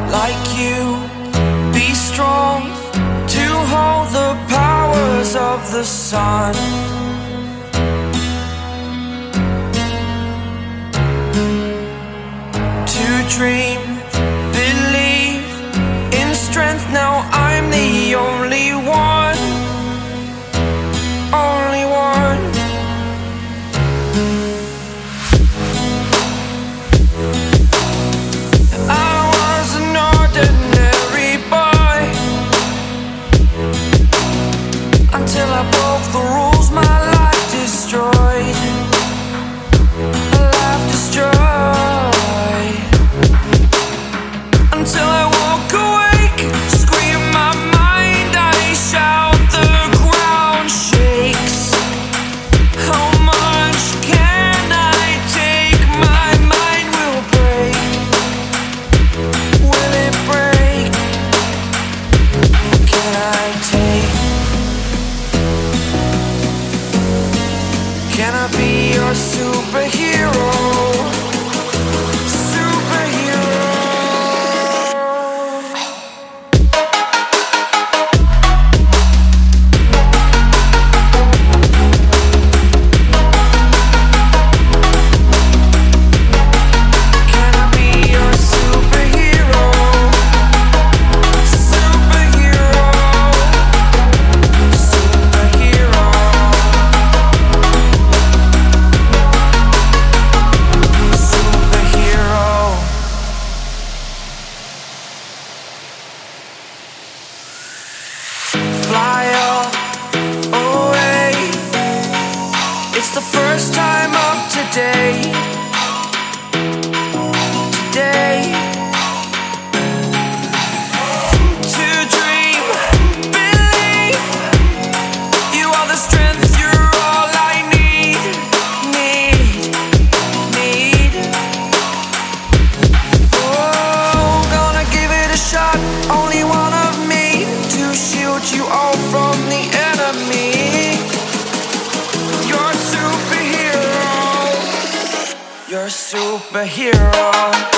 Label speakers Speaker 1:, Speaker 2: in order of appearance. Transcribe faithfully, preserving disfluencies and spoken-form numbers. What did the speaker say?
Speaker 1: like you. Be strong to hold the powers of the sun. To dream, believe in strength. Now I'm the only one, only one. I was an ordinary boy until I broke the rules. My life destroyed, life destroyed. Until I woke awake, scream my mind, I shout, the ground shakes. How much can I take? My mind will break. Will it break? Can I take? Can I be your superhero? Fly up away. It's the first time of today. Today. To dream, believe. You are the strength, you're all I need. Need, need. Oh, gonna give it a shot. Only one of me to shield you all from the enemy. You're a superhero. You're a superhero.